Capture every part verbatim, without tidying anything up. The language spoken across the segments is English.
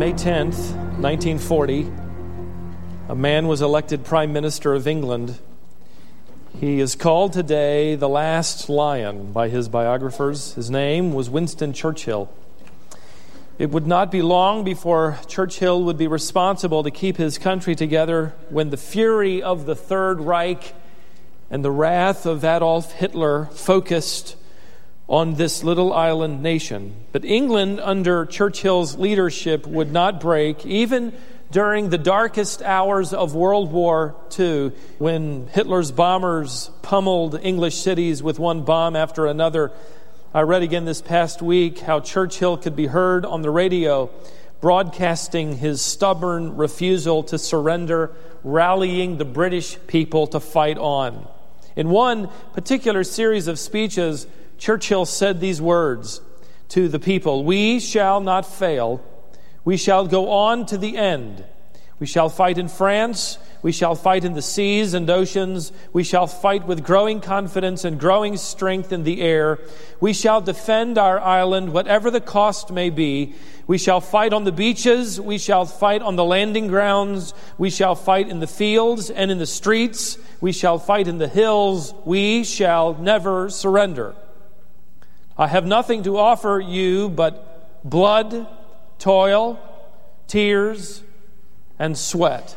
May tenth, nineteen forty, a man was elected Prime Minister of England. He is called today the last lion by his biographers. His name was Winston Churchill. It would not be long before Churchill would be responsible to keep his country together when the fury of the Third Reich and the wrath of Adolf Hitler focused on this little island nation. But England, under Churchill's leadership, would not break, even during the darkest hours of World War Two, when Hitler's bombers pummeled English cities with one bomb after another. I read again this past week how Churchill could be heard on the radio broadcasting his stubborn refusal to surrender, rallying the British people to fight on. In one particular series of speeches, Churchill said these words to the people: "We shall not fail. We shall go on to the end. We shall fight in France. We shall fight in the seas and oceans. We shall fight with growing confidence and growing strength in the air. We shall defend our island, whatever the cost may be. We shall fight on the beaches. We shall fight on the landing grounds. We shall fight in the fields and in the streets. We shall fight in the hills. We shall never surrender. I have nothing to offer you but blood, toil, tears, and sweat.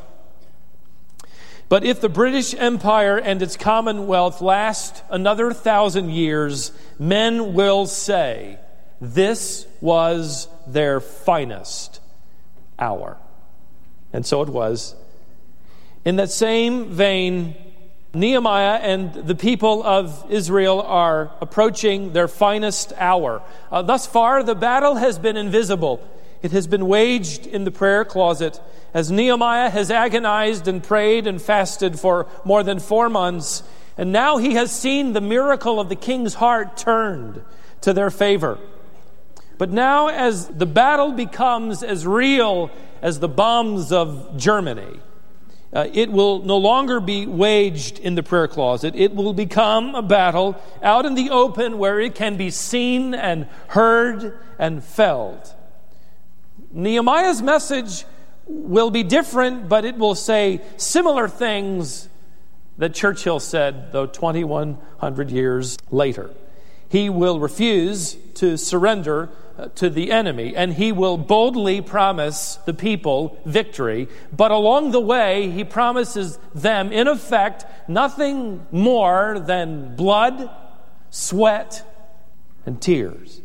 But if the British Empire and its Commonwealth last another thousand years, men will say this was their finest hour." And so it was. In that same vein, Nehemiah and the people of Israel are approaching their finest hour. Uh, thus far, the battle has been invisible. It has been waged in the prayer closet as Nehemiah has agonized and prayed and fasted for more than four months. And now he has seen the miracle of the king's heart turned to their favor. But now, as the battle becomes as real as the bombs of Germany, Uh, it will no longer be waged in the prayer closet. It will become a battle out in the open where it can be seen and heard and felt. Nehemiah's message will be different, but it will say similar things that Churchill said, though twenty-one hundred years later. He will refuse to surrender to the enemy, and he will boldly promise the people victory. But along the way, he promises them, in effect, nothing more than blood, sweat, and tears.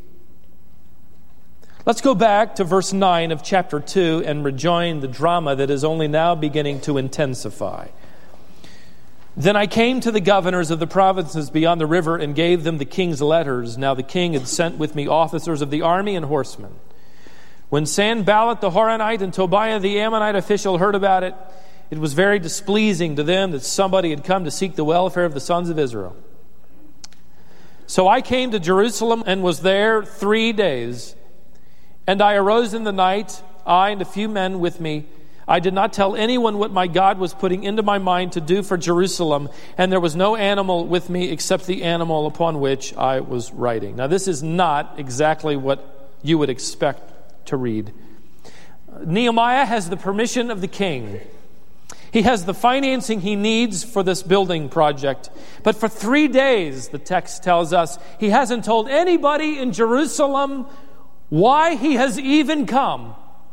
Let's go back to verse nine of chapter two and rejoin the drama that is only now beginning to intensify. "Then I came to the governors of the provinces beyond the river and gave them the king's letters. Now the king had sent with me officers of the army and horsemen. When Sanballat the Horonite and Tobiah the Ammonite official heard about it, it was very displeasing to them that somebody had come to seek the welfare of the sons of Israel. So I came to Jerusalem and was there three days. And I arose in the night, I and a few men with me. I did not tell anyone what my God was putting into my mind to do for Jerusalem, and there was no animal with me except the animal upon which I was riding." Now, this is not exactly what you would expect to read. Nehemiah has the permission of the king. He has the financing he needs for this building project. But for three days, the text tells us, he hasn't told anybody in Jerusalem why he has even come.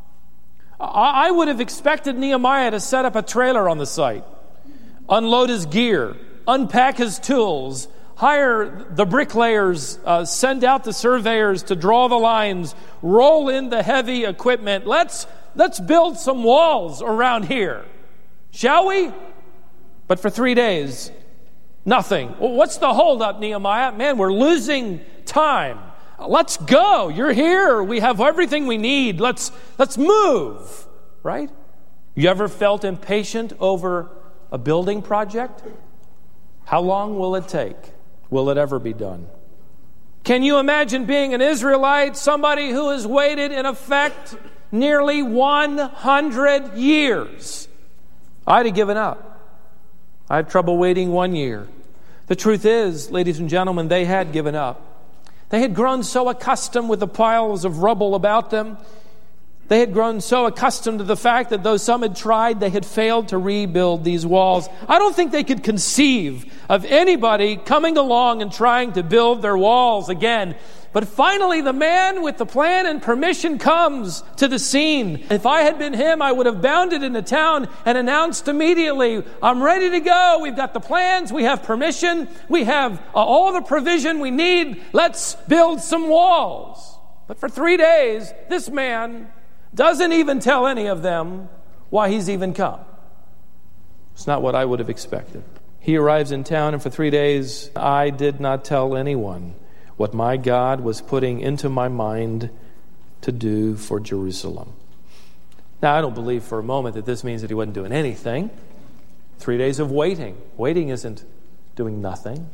I would have expected Nehemiah to set up a trailer on the site, unload his gear, unpack his tools, hire the bricklayers, uh, send out the surveyors to draw the lines, roll in the heavy equipment. Let's, let's build some walls around here, shall we? But for three days, nothing. Well, what's the holdup, Nehemiah? Man, we're losing time. Let's go. You're here. We have everything we need. Let's let's move, right? You ever felt impatient over a building project? How long will it take? Will it ever be done? Can you imagine being an Israelite, somebody who has waited, in effect, nearly one hundred years? I'd have given up. I had trouble waiting one year. The truth is, ladies and gentlemen, they had given up. They had grown so accustomed with the piles of rubble about them. They had grown so accustomed to the fact that though some had tried, they had failed to rebuild these walls. I don't think they could conceive of anybody coming along and trying to build their walls again. But finally, the man with the plan and permission comes to the scene. If I had been him, I would have bounded into town and announced immediately, I'm ready to go. We've got the plans. We have permission. We have uh, all the provision we need. Let's build some walls. But for three days, this man doesn't even tell any of them why he's even come. It's not what I would have expected. He arrives in town, and for three days, I did not tell anyone what my God was putting into my mind to do for Jerusalem. Now, I don't believe for a moment that this means that he wasn't doing anything. Three days of waiting. Waiting isn't doing nothing.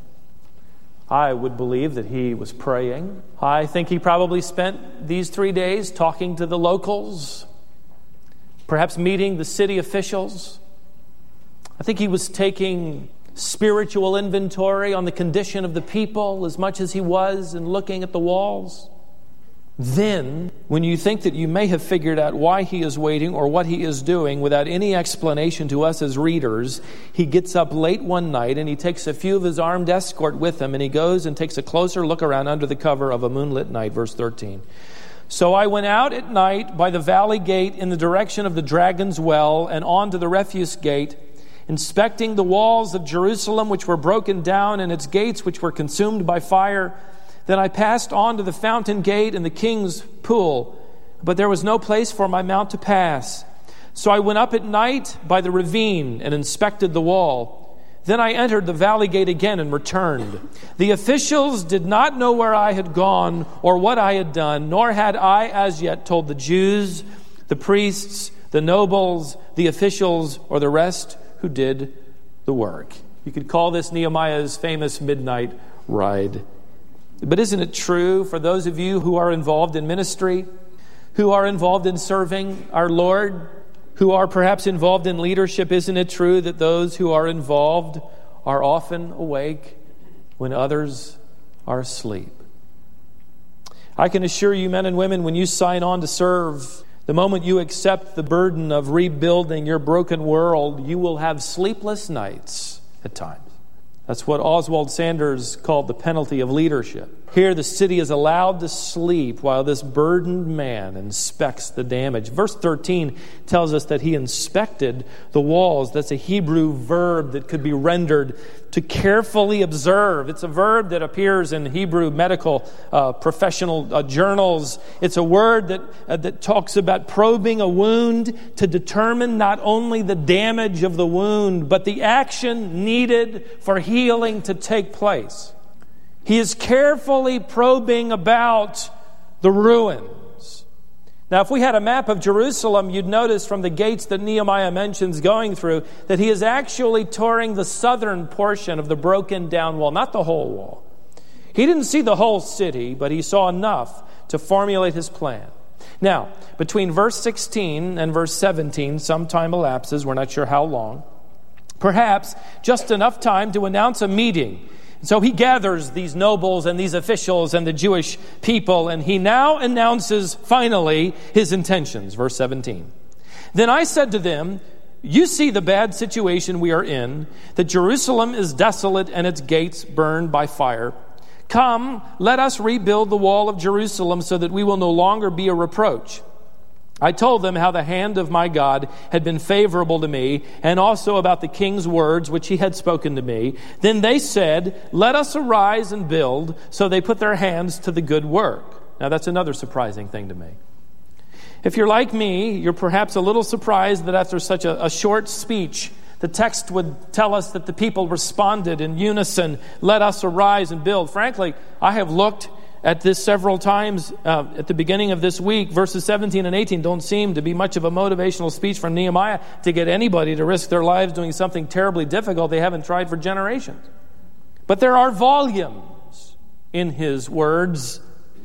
I would believe that he was praying. I think he probably spent these three days talking to the locals, perhaps meeting the city officials. I think he was taking spiritual inventory on the condition of the people as much as he was in looking at the walls. Then, when you think that you may have figured out why he is waiting or what he is doing without any explanation to us as readers, he gets up late one night and he takes a few of his armed escort with him, and he goes and takes a closer look around under the cover of a moonlit night. Verse thirteen. So I went out at night by the valley gate in the direction of the Dragon's Well and on to the refuse gate, inspecting the walls of Jerusalem which were broken down and its gates which were consumed by fire. Then I passed on to the fountain gate and the king's pool, but there was no place for my mount to pass. So I went up at night by the ravine and inspected the wall. Then I entered the valley gate again and returned. The officials did not know where I had gone or what I had done, nor had I as yet told the Jews, the priests, the nobles, the officials, or the rest who did the work. You could call this Nehemiah's famous midnight ride. But isn't it true for those of you who are involved in ministry, who are involved in serving our Lord, who are perhaps involved in leadership, isn't it true that those who are involved are often awake when others are asleep? I can assure you, men and women, when you sign on to serve, the moment you accept the burden of rebuilding your broken world, you will have sleepless nights at times. That's what Oswald Sanders called the penalty of leadership. Here the city is allowed to sleep while this burdened man inspects the damage. Verse thirteen tells us that he inspected the walls. That's a Hebrew verb that could be rendered to carefully observe. It's a verb that appears in Hebrew medical uh, professional uh, journals. It's a word that, uh, that talks about probing a wound to determine not only the damage of the wound, but the action needed for healing to take place. He is carefully probing about the ruins. Now, if we had a map of Jerusalem, you'd notice from the gates that Nehemiah mentions going through that he is actually touring the southern portion of the broken down wall, not the whole wall. He didn't see the whole city, but he saw enough to formulate his plan. Now, between verse sixteen and verse seventeen, some time elapses, we're not sure how long. Perhaps just enough time to announce a meeting. So he gathers these nobles and these officials and the Jewish people, and he now announces finally his intentions. Verse seventeen. Then I said to them, you see the bad situation we are in, that Jerusalem is desolate and its gates burned by fire. Come, let us rebuild the wall of Jerusalem so that we will no longer be a reproach. I told them how the hand of my God had been favorable to me, and also about the king's words which he had spoken to me. Then they said, let us arise and build. So they put their hands to the good work. Now that's another surprising thing to me. If you're like me, you're perhaps a little surprised that after such a, a short speech, the text would tell us that the people responded in unison, let us arise and build. Frankly, I have looked at this several times uh, at the beginning of this week. Verses seventeen and eighteen don't seem to be much of a motivational speech from Nehemiah to get anybody to risk their lives doing something terribly difficult they haven't tried for generations. But there are volumes in his words,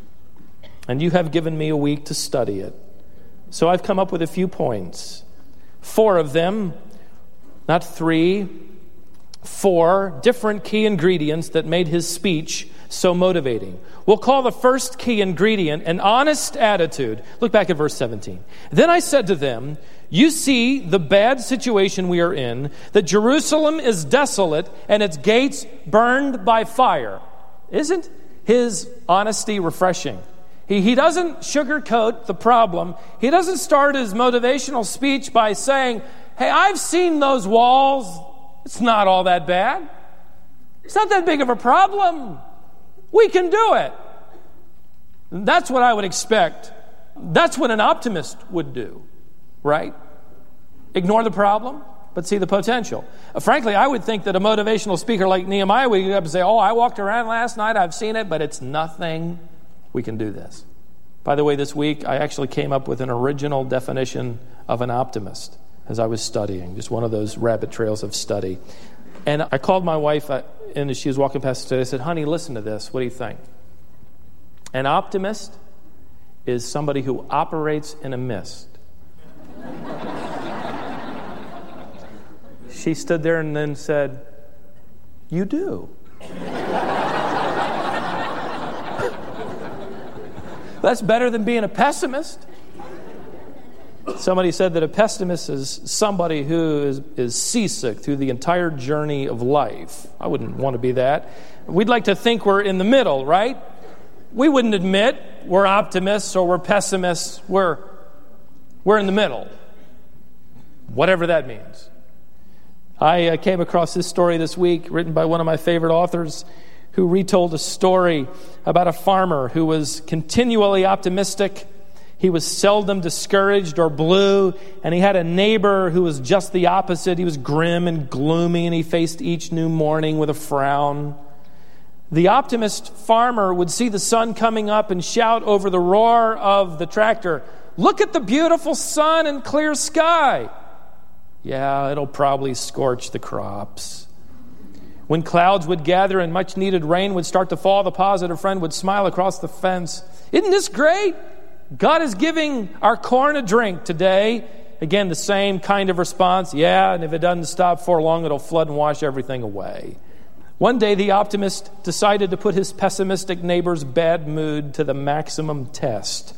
and you have given me a week to study it. So I've come up with a few points. Four of them, not three. four different key ingredients that made his speech so motivating. We'll call the first key ingredient an honest attitude. Look back at verse seventeen. Then I said to them, you see the bad situation we are in, that Jerusalem is desolate and its gates burned by fire. Isn't his honesty refreshing? He, he doesn't sugarcoat the problem. He doesn't start his motivational speech by saying, hey, I've seen those walls. It's not all that bad. It's not that big of a problem. We can do it. That's what I would expect. That's what an optimist would do, right? Ignore the problem, but see the potential. Uh, frankly, I would think that a motivational speaker like Nehemiah would get up and say, oh, I walked around last night, I've seen it, but it's nothing. We can do this. By the way, this week, I actually came up with an original definition of an optimist as I was studying, just one of those rabbit trails of study. And I called my wife, uh, and as she was walking past today, I said, honey, listen to this. What do you think? An optimist is somebody who operates in a mist. She stood there and then said, you do. That's better than being a pessimist. Somebody said that a pessimist is somebody who is, is seasick through the entire journey of life. I wouldn't want to be that. We'd like to think we're in the middle, right? We wouldn't admit we're optimists or we're pessimists. We're, we're in the middle, whatever that means. I uh, came across this story this week, written by one of my favorite authors, who retold a story about a farmer who was continually optimistic. He was seldom discouraged or blue, and he had a neighbor who was just the opposite. He was grim and gloomy, and he faced each new morning with a frown. The optimist farmer would see the sun coming up and shout over the roar of the tractor, look at the beautiful sun and clear sky. Yeah, it'll probably scorch the crops. When clouds would gather and much needed rain would start to fall, the positive friend would smile across the fence. Isn't this great? God is giving our corn a drink today. Again, the same kind of response. Yeah, and if it doesn't stop for long, it'll flood and wash everything away. One day, the optimist decided to put his pessimistic neighbor's bad mood to the maximum test.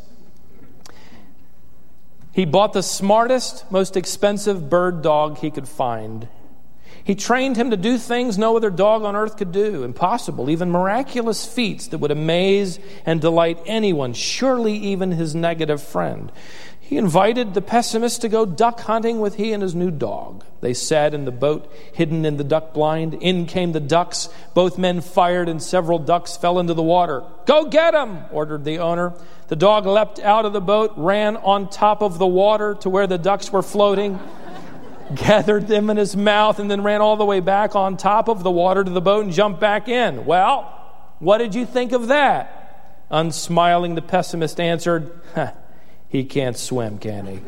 He bought the smartest, most expensive bird dog he could find. He trained him to do things no other dog on earth could do, impossible, even miraculous feats that would amaze and delight anyone, surely even his negative friend. He invited the pessimist to go duck hunting with he and his new dog. They sat in the boat, hidden in the duck blind. In came the ducks. Both men fired, and several ducks fell into the water. Go get them, ordered the owner. The dog leapt out of the boat, ran on top of the water to where the ducks were floating, gathered them in his mouth, and then ran all the way back on top of the water to the boat and jumped back in. Well, what did you think of that? Unsmiling, the pessimist answered, huh, he can't swim, can he?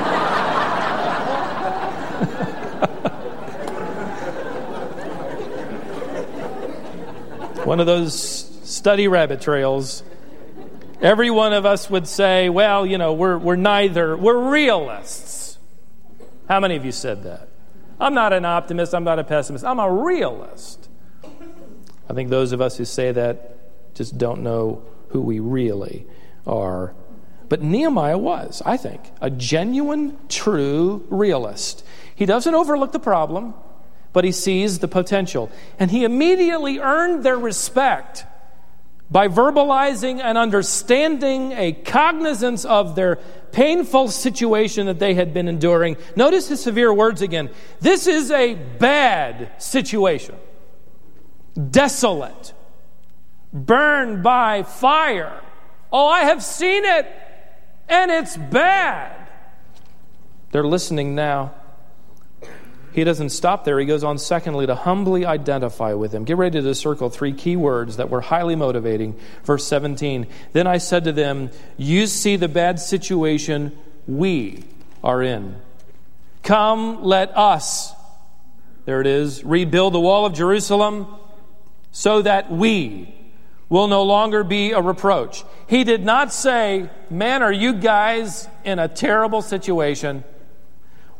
One of those study rabbit trails. Every one of us would say, well, you know, we're we're neither, we're realists. How many of you said that? I'm not an optimist, I'm not a pessimist, I'm a realist. I think those of us who say that just don't know who we really are. But Nehemiah was, I think, a genuine, true realist. He doesn't overlook the problem, but he sees the potential. And he immediately earned their respect by verbalizing and understanding a cognizance of their painful situation that they had been enduring. Notice his severe words again. This is a bad situation. Desolate. Burned by fire. Oh, I have seen it, and it's bad. They're listening now. He doesn't stop there. He goes on, secondly, to humbly identify with him. Get ready to circle three key words that were highly motivating. Verse seventeen, then I said to them, you see the bad situation we are in. Come, let us, there it is, rebuild the wall of Jerusalem so that we will no longer be a reproach. He did not say, man, are you guys in a terrible situation?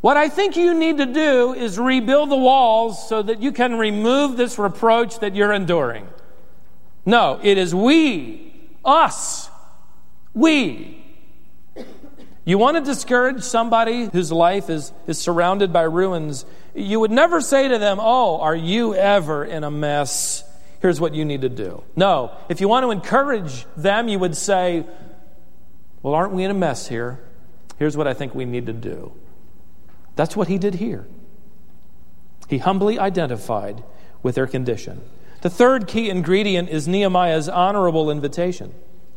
What I think you need to do is rebuild the walls so that you can remove this reproach that you're enduring. No, it is we, us, we. You want to discourage somebody whose life is, is surrounded by ruins, you would never say to them, oh, are you ever in a mess? Here's what you need to do. No, if you want to encourage them, you would say, well, aren't we in a mess here? Here's what I think we need to do. That's what he did here. He humbly identified with their condition. The third key ingredient is Nehemiah's honorable invitation.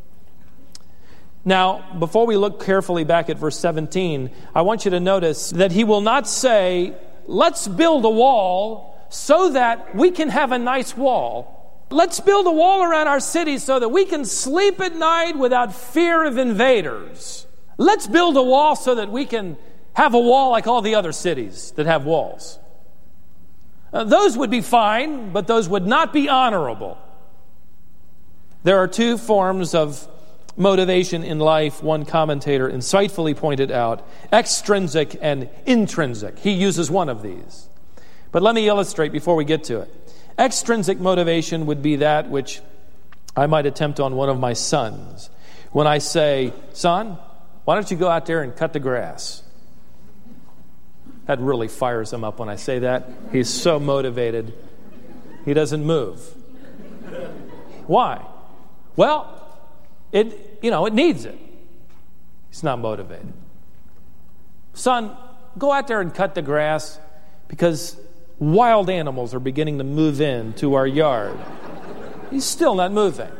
Now, before we look carefully back at verse seventeen, I want you to notice that he will not say, let's build a wall so that we can have a nice wall. Let's build a wall around our city so that we can sleep at night without fear of invaders. Let's build a wall so that we can have a wall like all the other cities that have walls. Uh, those would be fine, but those would not be honorable. There are two forms of motivation in life, one commentator insightfully pointed out, extrinsic and intrinsic. He uses one of these. But let me illustrate before we get to it. Extrinsic motivation would be that which I might attempt on one of my sons. When I say, son, why don't you go out there and cut the grass? That really fires him up when I say that. He's so motivated. He doesn't move. Why? Well, it you know, it needs it. He's not motivated. Son, go out there and cut the grass because wild animals are beginning to move in to our yard. He's still not moving.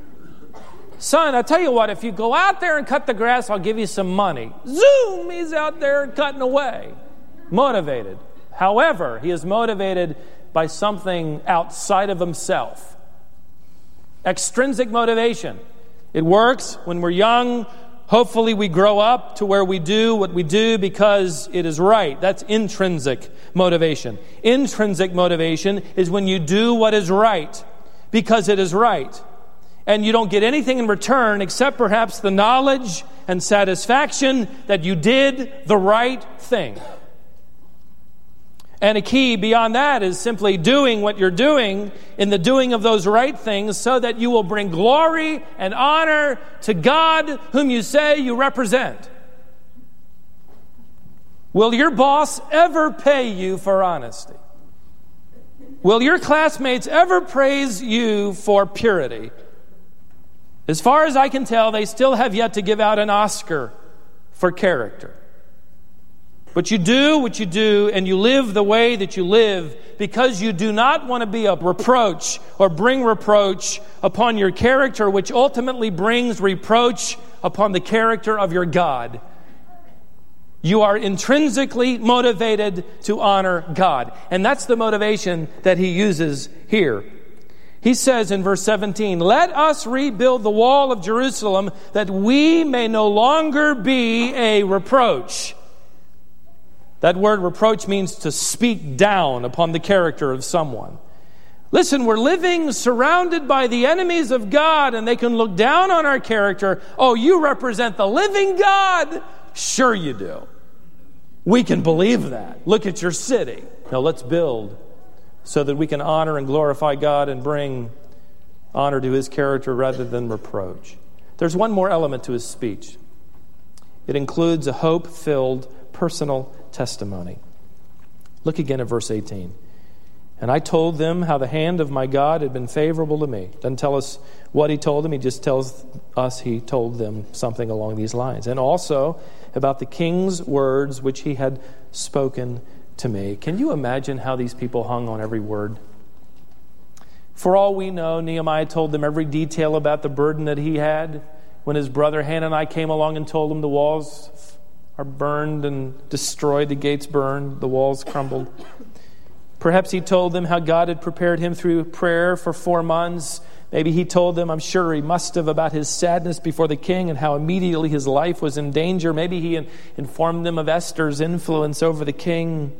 Son, I tell you what, if you go out there and cut the grass, I'll give you some money. Zoom! He's out there cutting away. Motivated. However, he is motivated by something outside of himself. Extrinsic motivation. It works when we're young. Hopefully we grow up to where we do what we do because it is right. That's intrinsic motivation. Intrinsic motivation is when you do what is right because it is right. And you don't get anything in return except perhaps the knowledge and satisfaction that you did the right thing. And a key beyond that is simply doing what you're doing in the doing of those right things so that you will bring glory and honor to God whom you say you represent. Will your boss ever pay you for honesty? Will your classmates ever praise you for purity? As far as I can tell, they still have yet to give out an Oscar for character. But you do what you do and you live the way that you live because you do not want to be a reproach or bring reproach upon your character, which ultimately brings reproach upon the character of your God. You are intrinsically motivated to honor God. And that's the motivation that he uses here. He says in verse seventeen, let us rebuild the wall of Jerusalem that we may no longer be a reproach. That word reproach means to speak down upon the character of someone. Listen, we're living surrounded by the enemies of God and they can look down on our character. Oh, you represent the living God? Sure you do. We can believe that. Look at your city. Now let's build so that we can honor and glorify God and bring honor to his character rather than reproach. There's one more element to his speech. It includes a hope-filled personal testimony. Look again at verse eighteen. And I told them how the hand of my God had been favorable to me. Doesn't tell us what he told them. He just tells us he told them something along these lines. And also about the king's words which he had spoken to me. Can you imagine how these people hung on every word? For all we know, Nehemiah told them every detail about the burden that he had. When his brother Hanani came along and told him the walls are burned and destroyed, the gates burned, the walls crumbled. Perhaps he told them how God had prepared him through prayer for four months. Maybe he told them, I'm sure he must have, about his sadness before the king and how immediately his life was in danger. Maybe he informed them of Esther's influence over the king,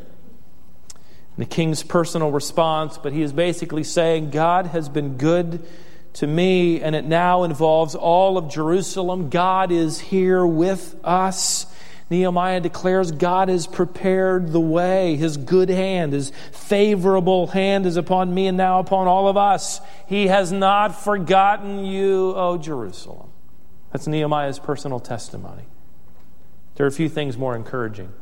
the king's personal response. But he is basically saying, God has been good to me, and it now involves all of Jerusalem. God is here with us. Nehemiah declares God has prepared the way. His good hand, His favorable hand is upon me and now upon all of us. He has not forgotten you, O Jerusalem. That's Nehemiah's personal testimony. There are a few things more encouraging.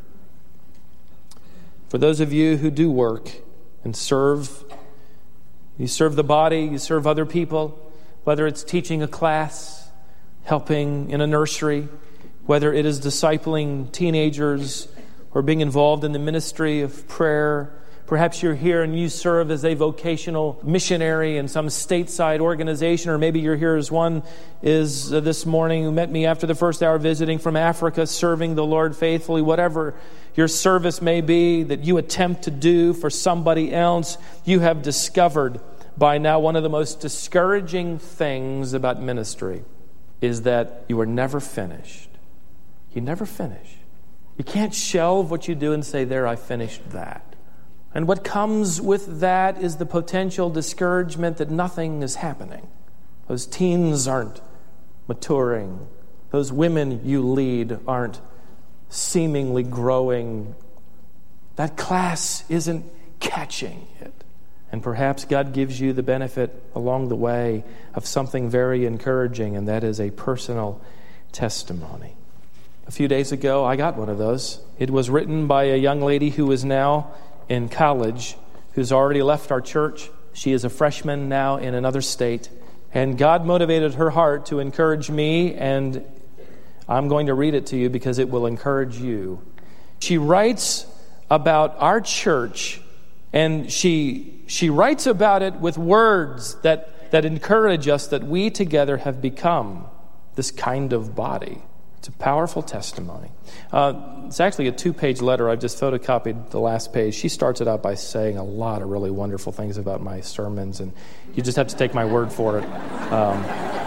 For those of you who do work and serve, you serve the body, you serve other people, whether it's teaching a class, helping in a nursery, whether it is discipling teenagers or being involved in the ministry of prayer. Perhaps you're here and you serve as a vocational missionary in some stateside organization, or maybe you're here as one is uh, this morning who met me after the first hour visiting from Africa, serving the Lord faithfully. Whatever your service may be that you attempt to do for somebody else, you have discovered by now one of the most discouraging things about ministry is that you are never finished. You never finish. You can't shelve what you do and say, there, I finished that. And what comes with that is the potential discouragement that nothing is happening. Those teens aren't maturing. Those women you lead aren't seemingly growing. That class isn't catching it. And perhaps God gives you the benefit along the way of something very encouraging, and that is a personal testimony. A few days ago, I got one of those. It was written by a young lady who is now in college, who's already left our church. She is a freshman now in another state. And God motivated her heart to encourage me, and I'm going to read it to you because it will encourage you. She writes about our church, and she she writes about it with words that, that encourage us that we together have become this kind of body. It's a powerful testimony. Uh, it's actually a two-page letter. I've just photocopied the last page. She starts it out by saying a lot of really wonderful things about my sermons, and you just have to take my word for it. Um,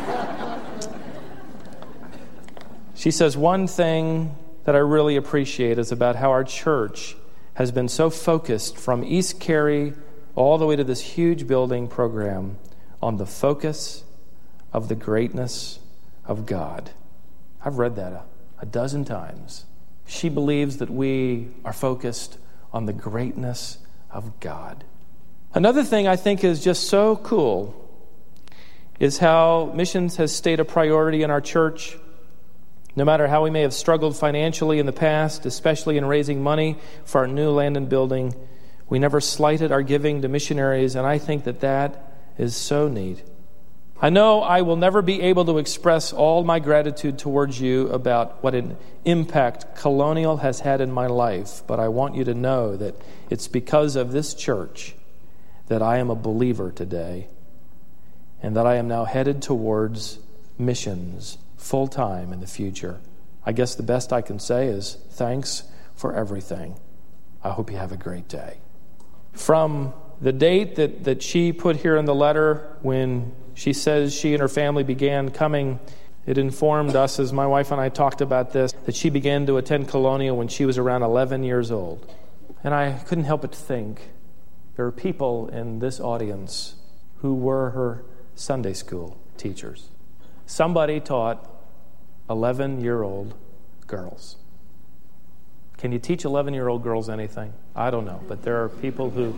she says, one thing that I really appreciate is about how our church has been so focused from East Cary all the way to this huge building program on the focus of the greatness of God. I've read that a, a dozen times. She believes that we are focused on the greatness of God. Another thing I think is just so cool is how missions has stayed a priority in our church. No matter how we may have struggled financially in the past, especially in raising money for our new land and building, we never slighted our giving to missionaries, and I think that that is so neat. I know I will never be able to express all my gratitude towards you about what an impact Colonial has had in my life, but I want you to know that it's because of this church that I am a believer today, and that I am now headed towards missions full-time in the future. I guess the best I can say is thanks for everything. I hope you have a great day. From the date that, that she put here in the letter when she says she and her family began coming, it informed us, as my wife and I talked about this, that she began to attend Colonial when she was around eleven years old. And I couldn't help but think, there are people in this audience who were her Sunday school teachers. Somebody taught eleven-year-old girls. Can you teach eleven-year-old girls anything? I don't know, but there are people who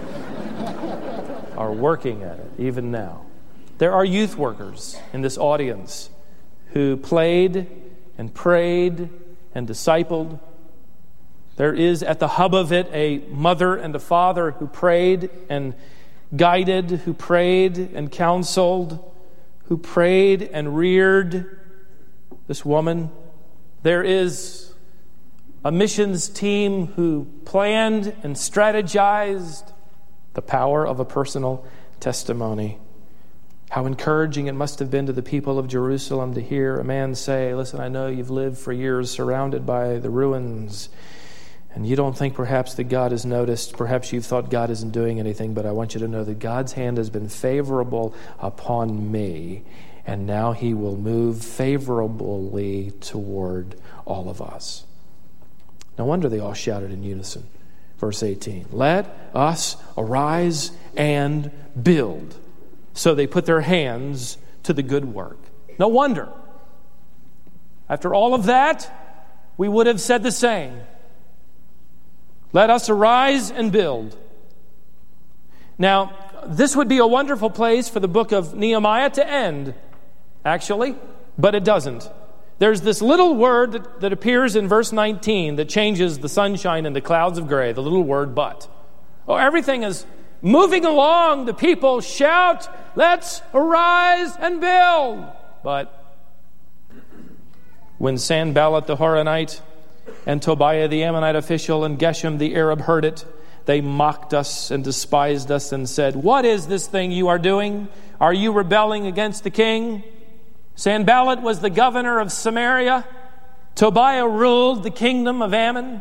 are working at it even now. There are youth workers in this audience who played and prayed and discipled. There is at the hub of it a mother and a father who prayed and guided, who prayed and counseled, who prayed and reared this woman. There is a missions team who planned and strategized. The power of a personal testimony. How encouraging it must have been to the people of Jerusalem to hear a man say, listen, I know you've lived for years surrounded by the ruins, and you don't think perhaps that God has noticed. Perhaps you've thought God isn't doing anything, but I want you to know that God's hand has been favorable upon me, and now He will move favorably toward all of us. No wonder they all shouted in unison. Verse eighteen, let us arise and build. So they put their hands to the good work. No wonder. After all of that, we would have said the same. Let us arise and build. Now, this would be a wonderful place for the book of Nehemiah to end, actually, but it doesn't. There's this little word that, that appears in verse nineteen that changes the sunshine into clouds of gray, the little word but. Oh, everything is moving along. The people shout, let's arise and build. But when Sanballat the Horonite and Tobiah the Ammonite official and Geshem the Arab heard it, they mocked us and despised us and said, what is this thing you are doing? Are you rebelling against the king? Sanballat was the governor of Samaria. Tobiah ruled the kingdom of Ammon.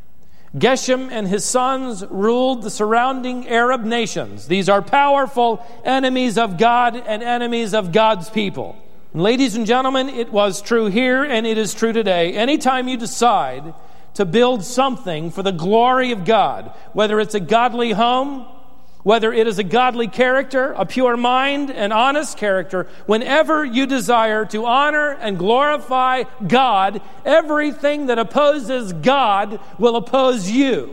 Geshem and his sons ruled the surrounding Arab nations. These are powerful enemies of God and enemies of God's people. And ladies and gentlemen, it was true here and it is true today. Anytime you decide to build something for the glory of God, whether it's a godly home, whether it is a godly character, a pure mind, an honest character, whenever you desire to honor and glorify God, everything that opposes God will oppose you.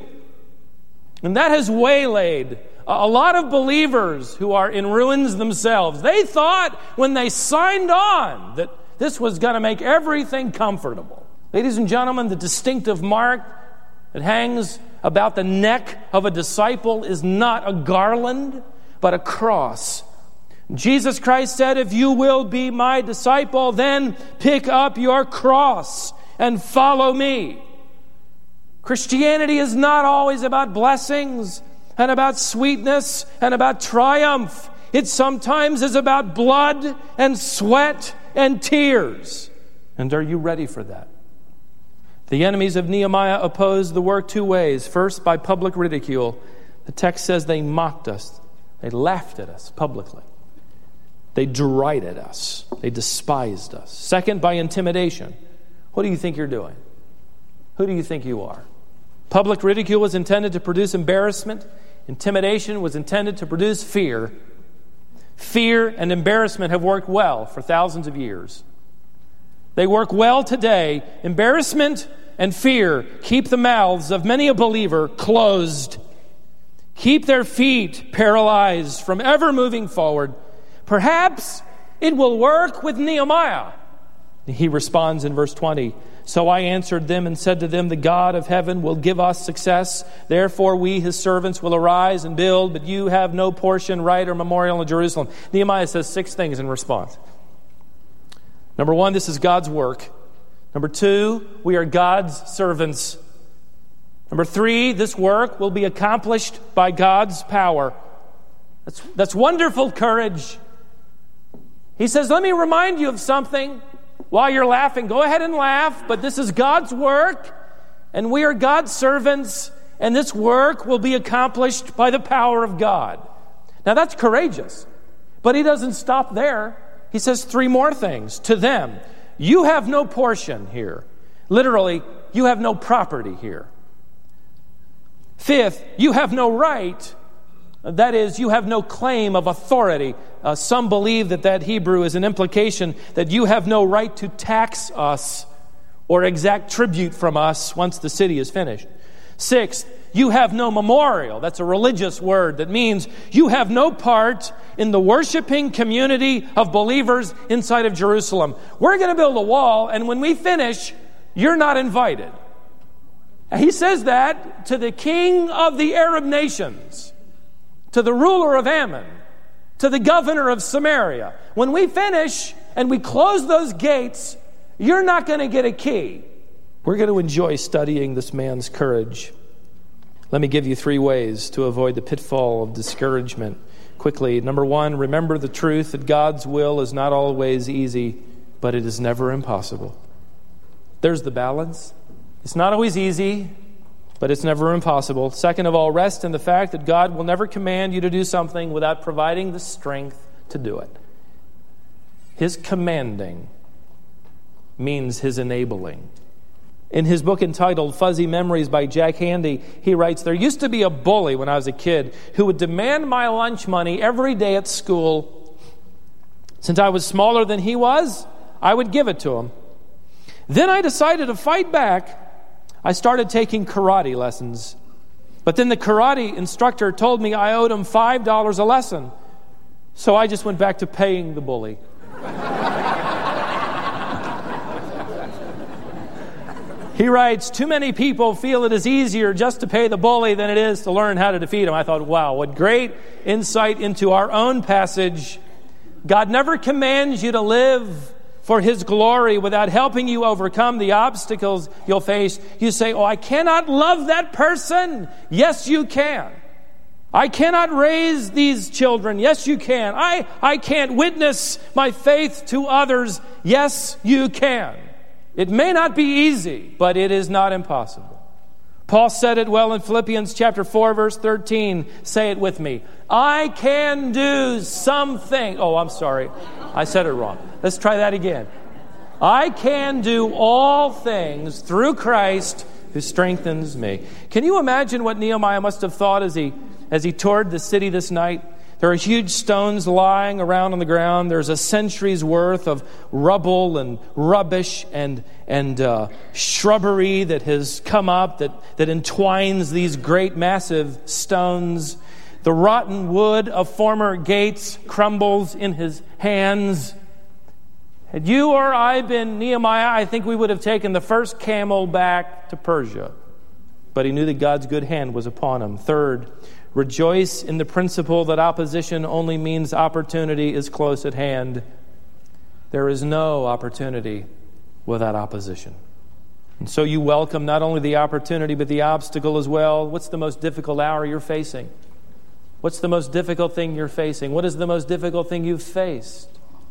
And that has waylaid a lot of believers who are in ruins themselves. They thought when they signed on that this was going to make everything comfortable. Ladies and gentlemen, the distinctive mark that hangs about the neck of a disciple is not a garland, but a cross. Jesus Christ said, if you will be my disciple, then pick up your cross and follow me. Christianity is not always about blessings and about sweetness and about triumph. It sometimes is about blood and sweat and tears. And are you ready for that? The enemies of Nehemiah opposed the work two ways. First, by public ridicule. The text says they mocked us. They laughed at us publicly. They derided us. They despised us. Second, by intimidation. What do you think you're doing? Who do you think you are? Public ridicule was intended to produce embarrassment. Intimidation was intended to produce fear. Fear and embarrassment have worked well for thousands of years. They work well today. Embarrassment and fear keep the mouths of many a believer closed. Keep their feet paralyzed from ever moving forward. Perhaps it will work with Nehemiah. He responds in verse twenty. So I answered them and said to them, the God of heaven will give us success. Therefore we, his servants, will arise and build, but you have no portion, right, or memorial in Jerusalem. Nehemiah says six things in response. Number one, this is God's work. Number two, we are God's servants. Number three, this work will be accomplished by God's power. That's, that's wonderful courage. He says, let me remind you of something. While you're laughing, go ahead and laugh, but this is God's work, and we are God's servants, and this work will be accomplished by the power of God. Now that's courageous, but he doesn't stop there. He says three more things to them. You have no portion here. Literally, you have no property here. Fifth, you have no right. That is, you have no claim of authority. Uh, some believe that that Hebrew is an implication that you have no right to tax us or exact tribute from us once the city is finished. Sixth, you have no memorial. That's a religious word that means you have no part in the worshiping community of believers inside of Jerusalem. We're going to build a wall, and when we finish, you're not invited. And he says that to the king of the Arab nations, to the ruler of Ammon, to the governor of Samaria. When we finish and we close those gates, you're not going to get a key. We're going to enjoy studying this man's courage. Let me give you three ways to avoid the pitfall of discouragement quickly. Number one, remember the truth that God's will is not always easy, but it is never impossible. There's the balance. It's not always easy, but it's never impossible. Second of all, rest in the fact that God will never command you to do something without providing the strength to do it. His commanding means his enabling. In his book entitled Fuzzy Memories by Jack Handey, he writes, there used to be a bully when I was a kid who would demand my lunch money every day at school. Since I was smaller than he was, I would give it to him. Then I decided to fight back. I started taking karate lessons. But then the karate instructor told me I owed him five dollars a lesson. So I just went back to paying the bully. He writes, too many people feel it is easier just to pay the bully than it is to learn how to defeat him. I thought, wow, what great insight into our own passage. God never commands you to live for His glory without helping you overcome the obstacles you'll face. You say, oh, I cannot love that person. Yes, you can. I cannot raise these children. Yes, you can. I, I can't witness my faith to others. Yes, you can. It may not be easy, but it is not impossible. Paul said it well in Philippians chapter four, verse thirteen. Say it with me. I can do something. Oh, I'm sorry. I said it wrong. Let's try that again. I can do all things through Christ who strengthens me. Can you imagine what Nehemiah must have thought as he as he toured the city this night? There are huge stones lying around on the ground. There's a century's worth of rubble and rubbish and and uh, shrubbery that has come up that, that entwines these great massive stones. The rotten wood of former gates crumbles in his hands. Had you or I been Nehemiah, I think we would have taken the first camel back to Persia. But he knew that God's good hand was upon him. Third, rejoice in the principle that opposition only means opportunity is close at hand. There is no opportunity without opposition. And so you welcome not only the opportunity, but the obstacle as well. What's the most difficult hour you're facing? What's the most difficult thing you're facing? What is the most difficult thing you've faced?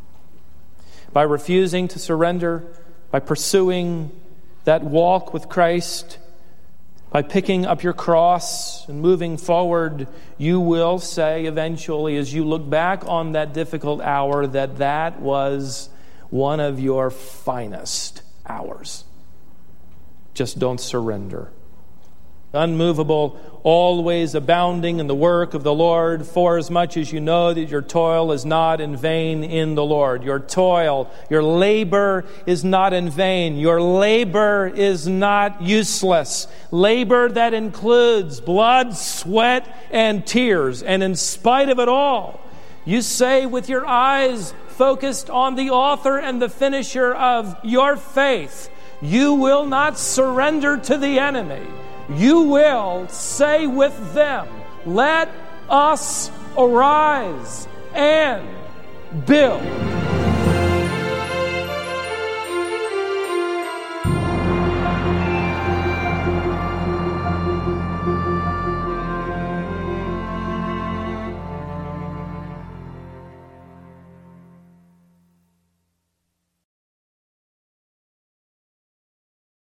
By refusing to surrender, by pursuing that walk with Christ, by picking up your cross and moving forward, you will say eventually, as you look back on that difficult hour, that that was one of your finest hours. Just don't surrender. Unmovable, always abounding in the work of the Lord, for as much as you know that your toil is not in vain in the Lord. Your toil, your labor is not in vain. Your labor is not useless. Labor that includes blood, sweat, and tears. And in spite of it all, you say with your eyes focused on the author and the finisher of your faith, you will not surrender to the enemy. You will say with them, let us arise and build.